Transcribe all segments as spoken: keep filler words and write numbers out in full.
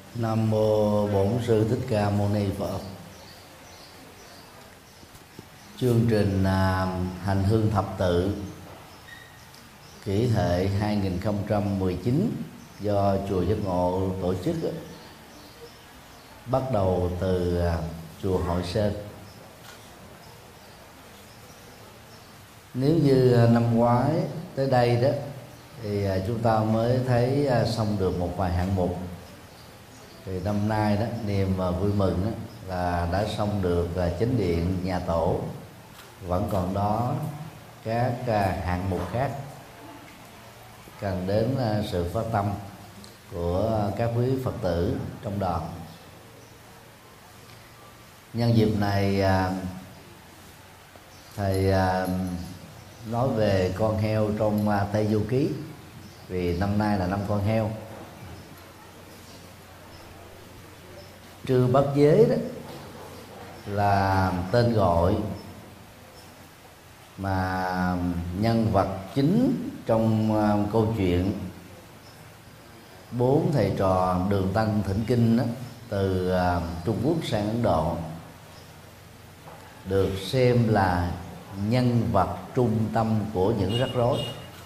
Nam mô Bổn Sư Thích Ca Mâu Ni Phật. Chương trình à, hành hương thập tự kỷ hợi hai nghìn không trăm mười chín do chùa Giác Ngộ tổ chức bắt đầu từ à, chùa Hội Sơn. Nếu như năm ngoái tới đây đó thì à, chúng ta mới thấy à, xong được một vài hạng mục, thì năm nay đó niềm vui mừng đó, là đã xong được chánh điện nhà tổ, vẫn còn đó các hạng mục khác cần đến sự phát tâm của các quý Phật tử trong đoàn. Nhân dịp này thầy nói về con heo trong Tây Du Ký, vì năm nay là năm con heo. Trư Bất Giới đó là tên gọi mà nhân vật chính trong uh, câu chuyện bốn thầy trò Đường Tăng thỉnh kinh đó, từ uh, Trung Quốc sang Ấn Độ, được xem là nhân vật trung tâm của những rắc rối.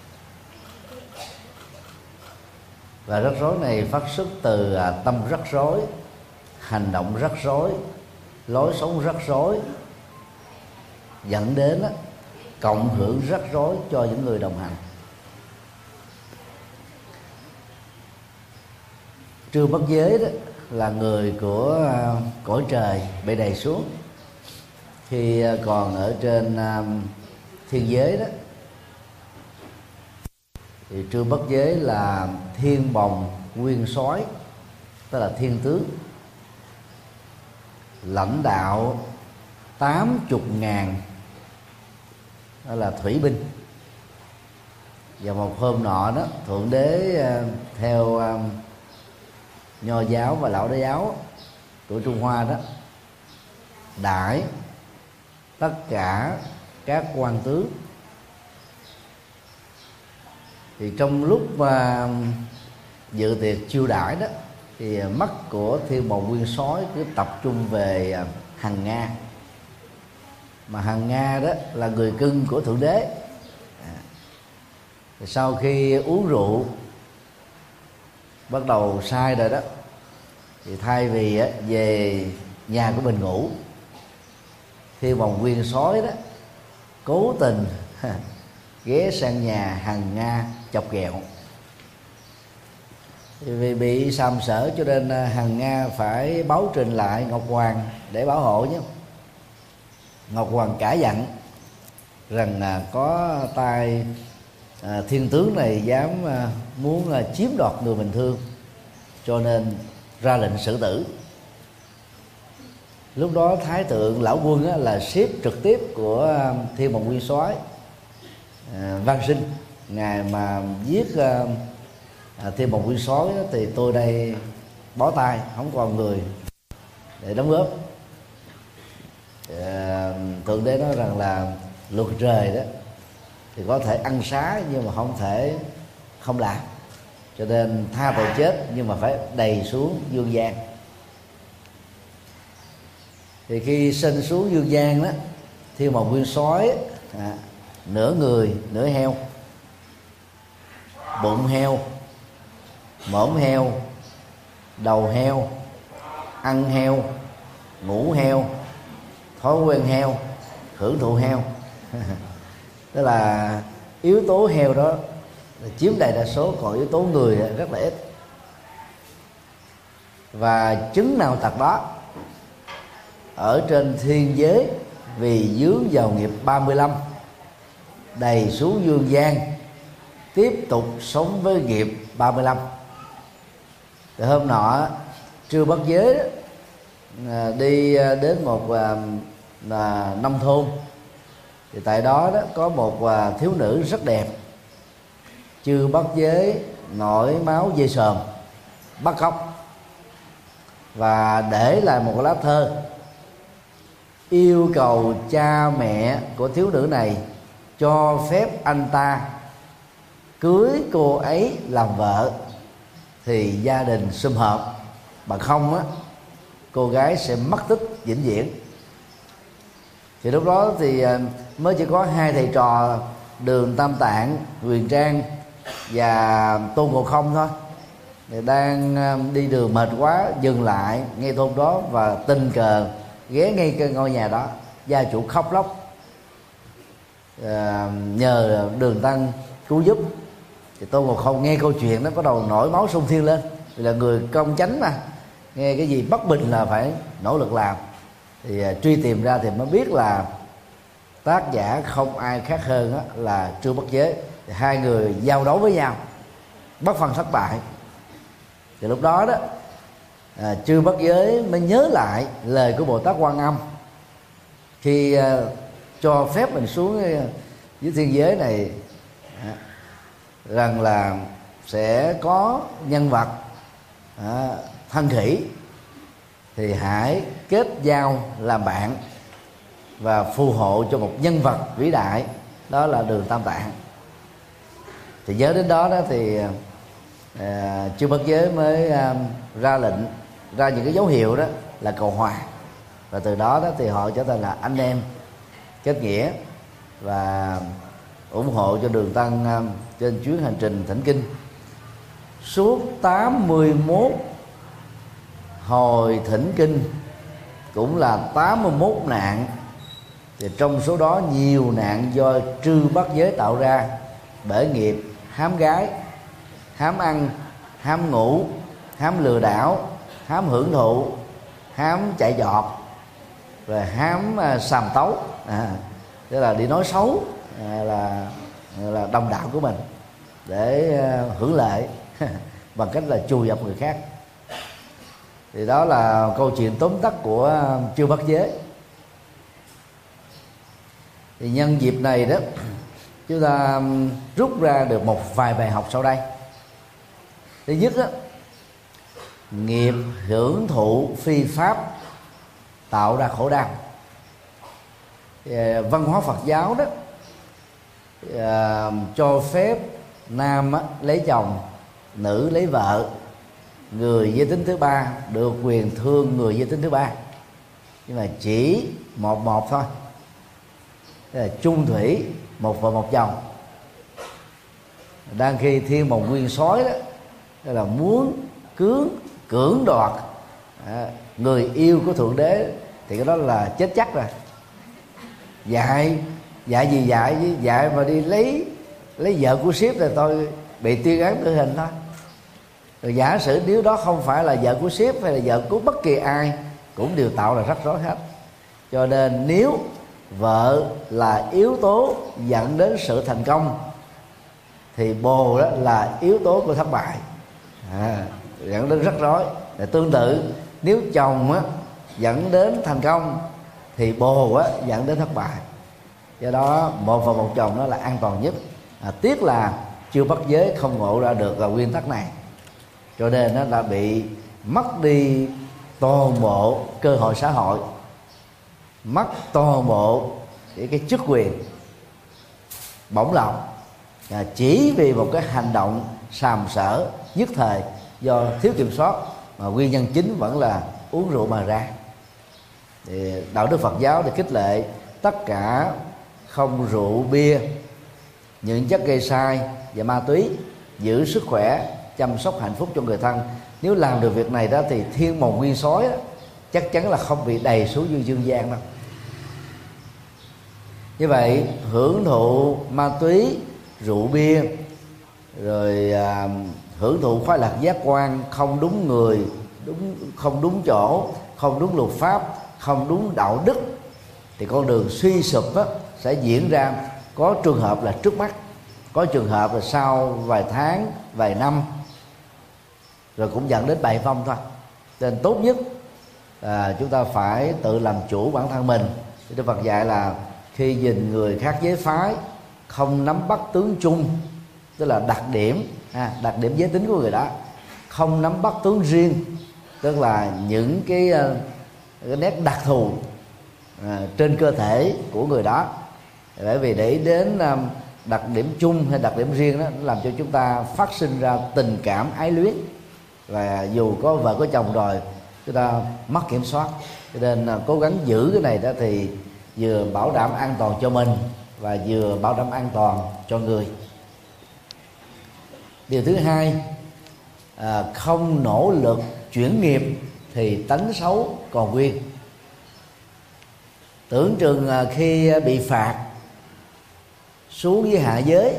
Và rắc rối này phát xuất từ uh, tâm rắc rối, hành động rắc rối, lối sống rắc rối, dẫn đến đó, cộng hưởng rắc rối cho những người đồng hành. Trư Bất Giới đó là người của uh, cõi trời bị đày xuống. Khi uh, còn ở trên uh, thiên giới đó, thì Trư Bất Giới là thiên bồng nguyên soái, tức là thiên tướng, lãnh đạo tám chục ngàn đó là thủy binh. Và một hôm nọ đó, Thượng Đế theo Nho giáo và Lão Đế giáo của Trung Hoa đó đãi tất cả các quan tướng. Thì trong lúc mà dự tiệc chiêu đãi đó, thì mắt của thiên bồng nguyên soái cứ tập trung về Hằng Nga, mà Hằng Nga đó là người cưng của Thượng Đế. À, sau khi uống rượu bắt đầu say rồi đó, thì thay vì về nhà của mình ngủ, thiên bồng nguyên soái đó cố tình ghé sang nhà Hằng Nga chọc ghẹo. Vì bị sàm sỡ cho nên Hằng Nga phải báo trình lại Ngọc Hoàng để bảo hộ nhé. Ngọc Hoàng cả giận rằng có tay thiên tướng này dám muốn chiếm đoạt người mình thương, cho nên ra lệnh xử tử. Lúc đó Thái thượng Lão Quân là sếp trực tiếp của thiên bồng nguyên soái Văn Sinh. Ngài mà giết À, thiên bồng nguyên soái thì tôi đây bó tay, không còn người để đóng góp. à, Thượng Đế nói rằng là luật trời đó thì có thể ăn xá nhưng mà không thể không làm, cho nên tha tội chết nhưng mà phải đầy xuống dương gian. Thì khi sinh xuống dương gian đó, thiên bồng nguyên soái à, nửa người nửa heo, bụng heo, mõm heo, đầu heo, ăn heo, ngủ heo, thói quen heo, hưởng thụ heo. Tức là yếu tố heo đó chiếm đại đa số, còn yếu tố người rất là ít. Và chứng nào tật đó, ở trên thiên giới vì dướng vào nghiệp ba mươi lăm, đầy xuống dương gian, tiếp tục sống với nghiệp ba mươi lăm. Thì hôm nọ Trư Bất Giới đó, đi đến một là nông thôn, thì tại đó đó có một thiếu nữ rất đẹp. Trư Bất Giới nổi máu dây sờm, bắt cóc và để lại một lá thơ yêu cầu cha mẹ của thiếu nữ này cho phép anh ta cưới cô ấy làm vợ, thì gia đình sum họp bằng không á cô gái sẽ mất tích vĩnh viễn. Thì lúc đó thì mới chỉ có hai thầy trò Đường Tam Tạng, Huyền Trang và Tôn Ngộ Không thôi. Thì đang đi đường mệt quá dừng lại ngay thôn đó và tình cờ ghé ngay cái ngôi nhà đó. Gia chủ khóc lóc à, nhờ Đường Tăng cứu giúp. Thì Tôn Ngộ Không nghe câu chuyện đó có đầu nổi máu sung thiên lên, vì là người công chánh mà, nghe cái gì bất bình là phải nỗ lực làm. Thì à, truy tìm ra thì mới biết là tác giả không ai khác hơn đó là Trư Bất Giới. Thì hai người giao đấu với nhau, bất phân thất bại. Thì lúc đó đó à, Trư Bất Giới mới nhớ lại lời của Bồ Tát Quan Âm khi à, cho phép mình xuống dưới thiên giới này, à, rằng là sẽ có nhân vật à, thân khỉ, thì hãy kết giao làm bạn và phù hộ cho một nhân vật vĩ đại, đó là Đường Tam Tạng. Thì nhớ đến đó đó thì à, Chư Bất Giới mới à, ra lệnh, ra những cái dấu hiệu đó là cầu hòa, và từ đó đó thì họ trở thành là anh em kết nghĩa và ủng hộ cho Đường Tăng à, trên chuyến hành trình thỉnh kinh. Suốt tám mươi mốt hồi thỉnh kinh cũng là tám mươi mốt nạn, thì trong số đó nhiều nạn do Trư Bất Giới tạo ra bởi nghiệp hám gái, hám ăn, hám ngủ, hám lừa đảo, hám hưởng thụ, hám chạy giọt, rồi hám uh, sàm tấu, à, tức là đi nói xấu à, là là đồng đạo của mình để uh, hưởng lợi bằng cách là chùi dập người khác. Thì đó là câu chuyện tóm tắt của uh, Trư Bất Giới. Thì nhân dịp này đó, chúng ta rút ra được một vài bài học sau đây. Thứ nhất đó, nghiệp hưởng thụ phi pháp tạo ra khổ đau. Văn hóa Phật giáo đó à, cho phép nam á, lấy chồng, nữ lấy vợ, người giới tính thứ ba được quyền thương người giới tính thứ ba, nhưng mà chỉ một một thôi, tức là chung thủy, một vợ một chồng. Đang khi Thiên Bồng Nguyên Soái đó, đó là muốn cưỡng cưỡng đoạt à, người yêu của Thượng Đế, thì cái đó là chết chắc rồi. Dạy dạy gì dạy chứ, dạy mà đi lấy lấy vợ của Sếp thì tôi bị tuyên án tử hình thôi. Rồi giả sử nếu đó không phải là vợ của Sếp hay là vợ của bất kỳ ai, cũng đều tạo ra rắc rối hết. Cho nên nếu vợ là yếu tố dẫn đến sự thành công, thì bồ đó là yếu tố của thất bại, à, dẫn đến rắc rối. Và tương tự, nếu chồng á, dẫn đến thành công, thì bồ á, dẫn đến thất bại. Do đó một vợ một chồng đó là an toàn nhất. à, Tiếc là Chưa Bất Giới không ngộ ra được là nguyên tắc này, cho nên nó đã bị mất đi toàn bộ cơ hội xã hội, mất toàn bộ cái, cái chức quyền bổng lộc, à, chỉ vì một cái hành động sàm sỡ nhất thời do thiếu kiểm soát, mà nguyên nhân chính vẫn là uống rượu mà ra. Thì đạo đức Phật giáo thì khích lệ tất cả không rượu bia, những chất gây sai và ma túy, giữ sức khỏe, chăm sóc hạnh phúc cho người thân. Nếu làm được việc này đó thì Thiên Bồng Nguyên Soái chắc chắn là không bị đầy xuống dương dương gian đâu. Như vậy hưởng thụ ma túy, rượu bia, rồi à, hưởng thụ khoái lạc giác quan không đúng người, đúng không đúng chỗ, không đúng luật pháp, không đúng đạo đức, thì con đường suy sụp á, sẽ diễn ra. Có trường hợp là trước mắt, có trường hợp là sau vài tháng, vài năm, rồi cũng dẫn đến bại vong thôi. Nên tốt nhất là chúng ta phải tự làm chủ bản thân mình. Thì Đức Phật dạy là khi nhìn người khác giới phái, không nắm bắt tướng chung, tức là đặc điểm à, đặc điểm giới tính của người đó, không nắm bắt tướng riêng, tức là những cái, cái nét đặc thù à, trên cơ thể của người đó. Bởi vì để đến à, đặc điểm chung hay đặc điểm riêng đó, nó làm cho chúng ta phát sinh ra tình cảm ái luyến. và dù có vợ có chồng rồi chúng ta mất kiểm soát. Cho nên cố gắng giữ cái này đó thì vừa bảo đảm an toàn cho mình và vừa bảo đảm an toàn cho người. Điều thứ hai, à, không nỗ lực chuyển nghiệp thì tánh xấu còn nguyên. Tưởng chừng khi bị phạt xuống với hạ giới,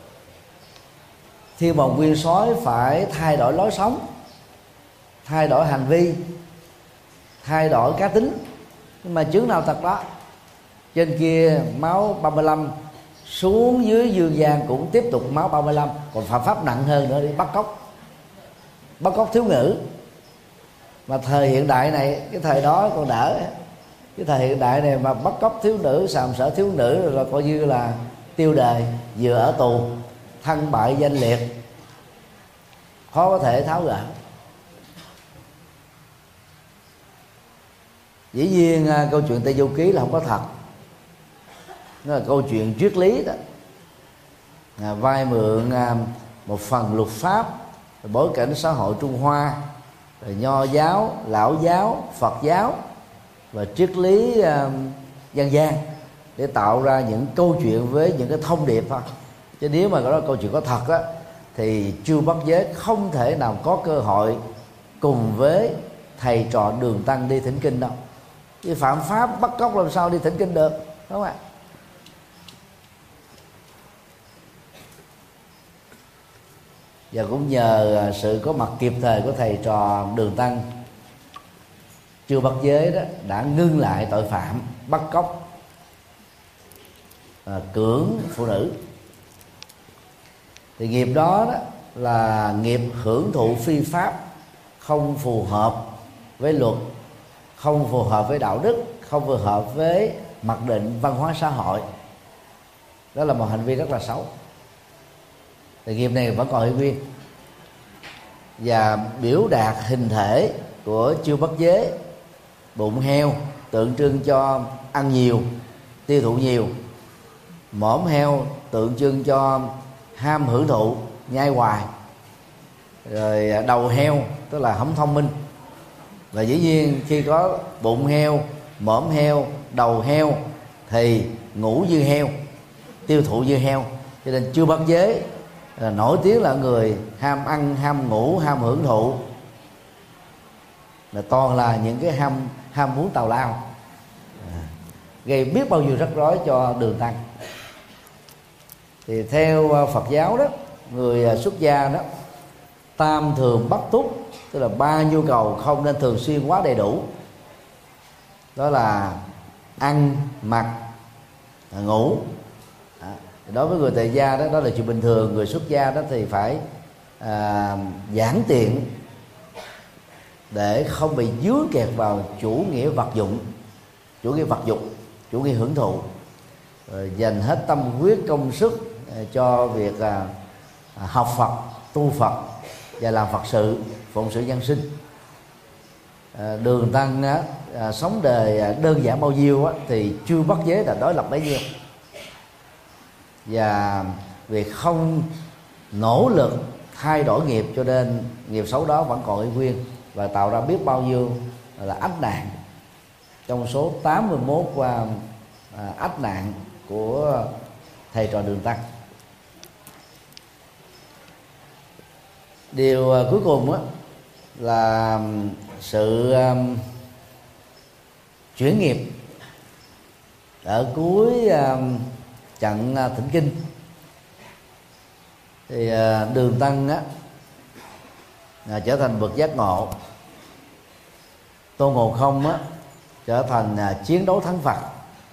thiên bồng nguyên soái phải thay đổi lối sống, thay đổi hành vi, thay đổi cá tính, nhưng mà chứng nào thật đó. Trên kia máu ba mươi lăm, xuống dưới dương gian cũng tiếp tục máu ba mươi lăm, còn phạm pháp nặng hơn nữa đi bắt cóc, bắt cóc thiếu nữ. Mà thời hiện đại này, cái thời đó còn đỡ, cái thời hiện đại này mà bắt cóc thiếu nữ, sàm sỡ thiếu nữ rồi là coi như là tiêu đời, vừa ở tù, thân bại danh liệt, khó có thể tháo gỡ. Dĩ nhiên câu chuyện Tây Du Ký là không có thật, nó là câu chuyện triết lý đó, à, vay mượn à, một phần luật pháp, bối cảnh xã hội Trung Hoa, rồi Nho giáo, Lão giáo, Phật giáo và triết lý à, dân gian để tạo ra những câu chuyện với những cái thông điệp thôi. Chứ nếu mà đó là câu chuyện có thật á thì Chư Bắt Giới không thể nào có cơ hội cùng với thầy trò Đường Tăng đi thỉnh kinh đâu. Chứ phạm pháp bắt cóc làm sao đi thỉnh kinh được, đúng không ạ? Và cũng nhờ sự có mặt kịp thời của thầy trò Đường Tăng, Chư Bắt Giới đó đã ngưng lại tội phạm bắt cóc, à, cưỡng phụ nữ. Thì nghiệp đó, đó là nghiệp hưởng thụ phi pháp, không phù hợp với luật, không phù hợp với đạo đức, không phù hợp với mặc định văn hóa xã hội. Đó là một hành vi rất là xấu. Thì nghiệp này vẫn còn hiệu nguyên. Và biểu đạt hình thể của Chư Bắt Giới, bụng heo tượng trưng cho ăn nhiều, tiêu thụ nhiều, mõm heo tượng trưng cho ham hưởng thụ, nhai hoài, rồi đầu heo tức là không thông minh. Và dĩ nhiên khi có bụng heo, mõm heo, đầu heo thì ngủ như heo, tiêu thụ như heo. Cho nên Chư Bắt Giới là nổi tiếng là người ham ăn, ham ngủ, ham hưởng thụ, là toàn là những cái ham ham muốn tào lao, à, gây biết bao nhiêu rắc rối cho Đường Tăng. Thì theo Phật giáo đó, người xuất gia đó tam thường bất túc, tức là ba nhu cầu không nên thường xuyên quá đầy đủ. Đó là ăn, mặc, ngủ. À, đối với người tại gia đó, đó là chuyện bình thường. Người xuất gia đó thì phải à, giản tiện để không bị dướng kẹt vào chủ nghĩa vật dụng, chủ nghĩa vật dụng, chủ nghĩa hưởng thụ, rồi dành hết tâm huyết công sức cho việc à, học Phật, tu Phật và làm Phật sự, phụng sự nhân sinh. À, Đường Tăng á, à, sống đời đơn giản bao nhiêu á, thì Chư Bắt Giới là đối lập bấy nhiêu. Và việc không nỗ lực thay đổi nghiệp cho nên nghiệp xấu đó vẫn còn y nguyên và tạo ra biết bao nhiêu là ách nạn trong số tám mươi mốt và à, ách nạn của thầy trò Đường Tăng. Điều uh, cuối cùng á, là sự um, chuyển nghiệp ở cuối um, trận uh, thỉnh kinh. Thì uh, Đường Tăng á, uh, trở thành bậc giác ngộ, Tôn Ngộ Không á, trở thành uh, chiến đấu thắng Phật,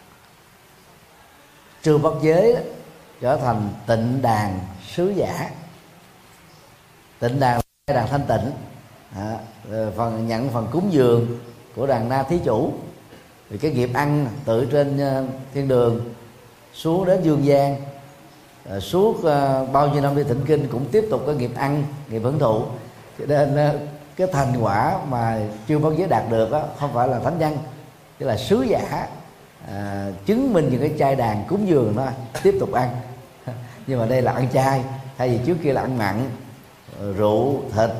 Chư Bắt Giới á, trở thành tịnh đàn sứ giả. Tịnh đàn là đàn thanh tịnh, à, phần nhận phần cúng dường của đàn na thí chủ. Vì cái nghiệp ăn từ trên uh, thiên đường xuống đến dương gian, uh, suốt uh, bao nhiêu năm đi thỉnh kinh cũng tiếp tục cái nghiệp ăn, nghiệp hưởng thụ. Cho nên uh, cái thành quả mà Chư Bắt Giới đạt được đó, không phải là thánh nhân, chứ là sứ giả, à, chứng minh những cái chay đàn cúng dường đó tiếp tục ăn. Nhưng mà đây là ăn chay, thay vì trước kia là ăn mặn, rượu, thịt,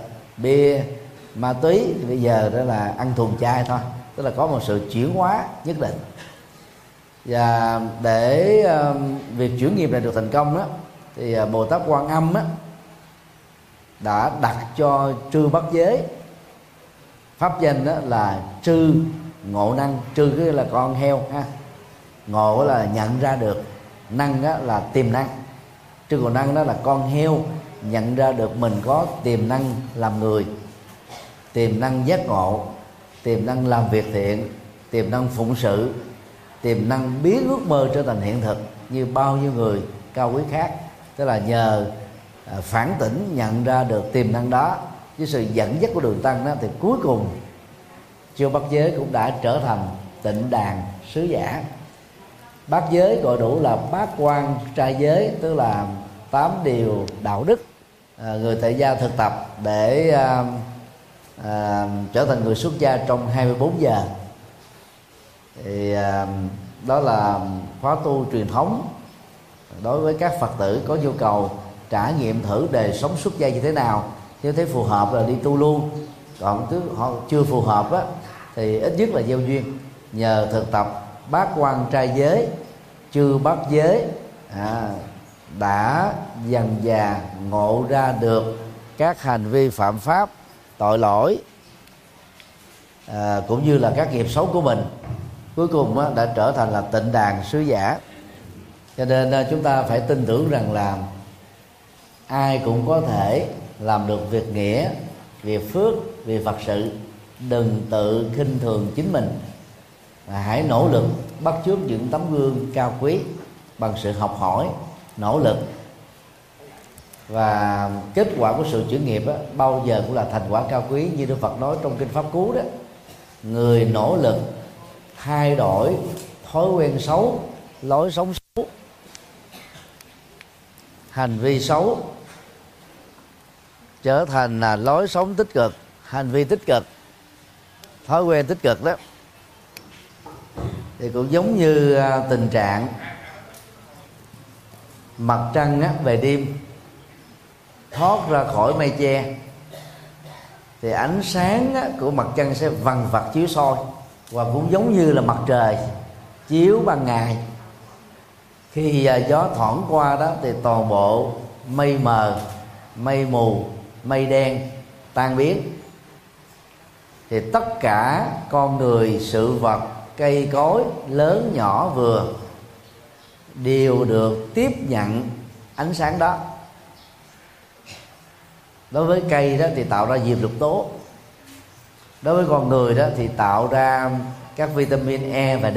bia, ma túy, thì bây giờ đó là ăn thuần chay thôi, tức là có một sự chuyển hóa nhất định. Và để uh, việc chuyển nghiệp này được thành công đó, thì uh, Bồ Tát Quan Âm á, đã đặt cho trư bát giới pháp danh đó là trư ngộ năng. Trư cái là con heo ha, ngộ là nhận ra được, năng đó là tiềm năng. Trư ngộ năng đó là con heo nhận ra được mình có tiềm năng làm người, tiềm năng giác ngộ, tiềm năng làm việc thiện, tiềm năng phụng sự, tiềm năng biến ước mơ trở thành hiện thực như bao nhiêu người cao quý khác. Tức là nhờ à, phản tỉnh nhận ra được tiềm năng đó với sự dẫn dắt của Đường Tăng đó, thì cuối cùng chư bát giới cũng đã trở thành tịnh đàn sứ giả. Bát giới gọi đủ là bát quan trai giới, tức là tám điều đạo đức à, người tại gia thực tập để à, à, trở thành người xuất gia trong hai mươi bốn giờ. Thì à, đó là khóa tu truyền thống đối với các Phật tử có nhu cầu trải nghiệm thử đời sống xuất gia như thế nào. Nếu thấy phù hợp là đi tu luôn, còn nếu họ chưa phù hợp á, thì ít nhất là gieo duyên. Nhờ thực tập bát quan trai giới, chư bát giới à, đã dần dà ngộ ra được các hành vi phạm pháp, tội lỗi à, cũng như là các nghiệp xấu của mình. Cuối cùng á, đã trở thành là tịnh đàn sứ giả. Cho nên chúng ta phải tin tưởng rằng là ai cũng có thể làm được việc nghĩa, việc phước, việc Phật sự. Đừng tự khinh thường chính mình, mà hãy nỗ lực bắt chước những tấm gương cao quý bằng sự học hỏi, nỗ lực. Và kết quả của sự chuyển nghiệp á, bao giờ cũng là thành quả cao quý. Như Đức Phật nói trong Kinh Pháp Cú đó: người nỗ lực thay đổi thói quen xấu, lối sống xấu, hành vi xấu trở thành là lối sống tích cực, hành vi tích cực, thói quen tích cực đó, thì cũng giống như tình trạng mặt trăng á, về đêm thoát ra khỏi mây che, thì ánh sáng á, của mặt trăng sẽ vằn vặt chiếu soi. Và cũng giống như là mặt trời chiếu ban ngày, khi gió thoảng qua đó thì toàn bộ mây mờ, mây mù, mây đen tan biến. Thì tất cả con người, sự vật, cây cối lớn nhỏ vừa đều được tiếp nhận ánh sáng đó. Đối với cây đó thì tạo ra diệp lục tố, đối với con người đó thì tạo ra các vitamin E và D,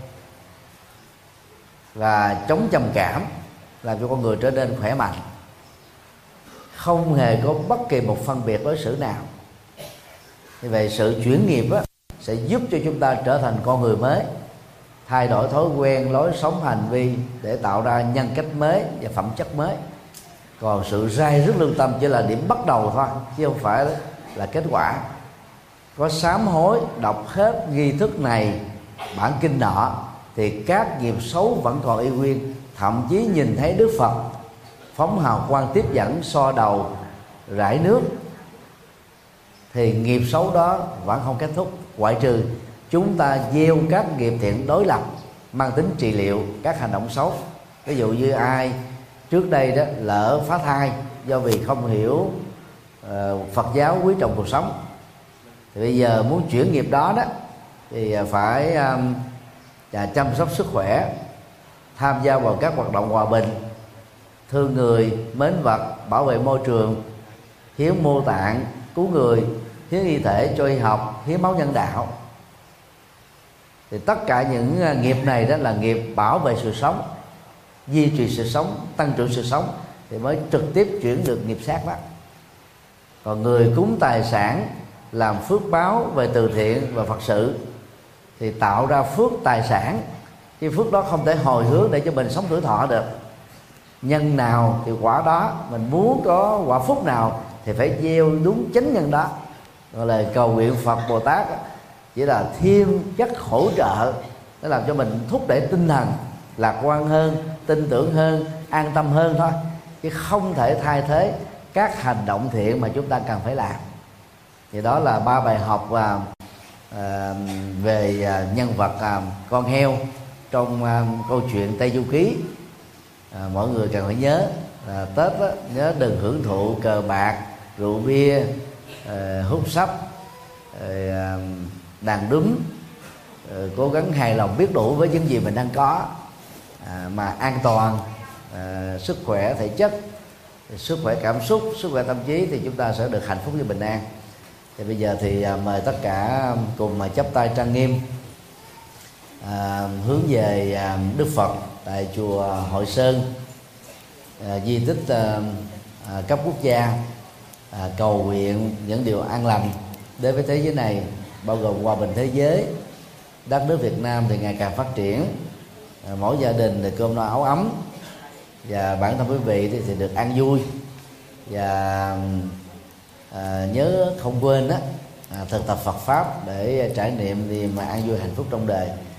và chống trầm cảm, làm cho con người trở nên khỏe mạnh. Không hề có bất kỳ một phân biệt đối xử nào. Như vậy sự chuyển nghiệp á, sẽ giúp cho chúng ta trở thành con người mới, thay đổi thói quen, lối sống, hành vi để tạo ra nhân cách mới và phẩm chất mới. Còn sự rai rứt lương tâm chỉ là điểm bắt đầu thôi, chứ không phải là kết quả. Có sám hối, đọc hết nghi thức này, bản kinh nọ, thì các nghiệp xấu vẫn còn y nguyên. Thậm chí nhìn thấy Đức Phật phóng hào quang tiếp dẫn, so đầu rải nước, thì nghiệp xấu đó vẫn không kết thúc, ngoại trừ chúng ta gieo các nghiệp thiện đối lập mang tính trị liệu các hành động xấu. Ví dụ như ai trước đây đó lỡ phá thai do vì không hiểu uh, Phật giáo quý trọng cuộc sống, thì bây giờ muốn chuyển nghiệp đó đó thì phải um, chăm sóc sức khỏe, tham gia vào các hoạt động hòa bình, thương người, mến vật, bảo vệ môi trường, hiến mô tạng, cứu người, hiến y thể cho y học, hiến máu nhân đạo. Thì tất cả những nghiệp này đó là nghiệp bảo vệ sự sống, duy trì sự sống, tăng trưởng sự sống, thì mới trực tiếp chuyển được nghiệp sát đó. Còn người cúng tài sản, làm phước báo về từ thiện và Phật sự, thì tạo ra phước tài sản, chứ phước đó không thể hồi hướng để cho mình sống tuổi thọ được. Nhân nào thì quả đó, mình muốn có quả phúc nào thì phải gieo đúng chánh nhân đó. Gọi là cầu nguyện Phật Bồ Tát chỉ là thêm chất hỗ trợ để làm cho mình thúc đẩy tinh thần lạc quan hơn, tin tưởng hơn, an tâm hơn thôi, chứ không thể thay thế các hành động thiện mà chúng ta cần phải làm. Thì đó là ba bài học và à, về à, nhân vật à, con heo trong à, câu chuyện Tây Du Ký. À, mọi người cần phải nhớ à, Tết đó, nhớ đừng hưởng thụ cờ bạc, rượu bia, à, hút sắp, à, đàn đúng, à, cố gắng hài lòng biết đủ với những gì mình đang có, à, mà an toàn, à, sức khỏe thể chất, sức khỏe cảm xúc, sức khỏe tâm trí, thì chúng ta sẽ được hạnh phúc và bình an. Thì bây giờ thì à, mời tất cả cùng mà chắp tay trang nghiêm, à, hướng về à, Đức Phật tại chùa Hội Sơn, à, di tích à, à, cấp quốc gia, à, cầu nguyện những điều an lành đến với thế giới này, bao gồm hòa bình thế giới, đất nước Việt Nam thì ngày càng phát triển, à, mỗi gia đình thì cơm no áo ấm, và bản thân quý vị thì, thì được an vui. Và à, nhớ không quên đó, à, thực tập Phật pháp để trải nghiệm niềm mà an vui hạnh phúc trong đời.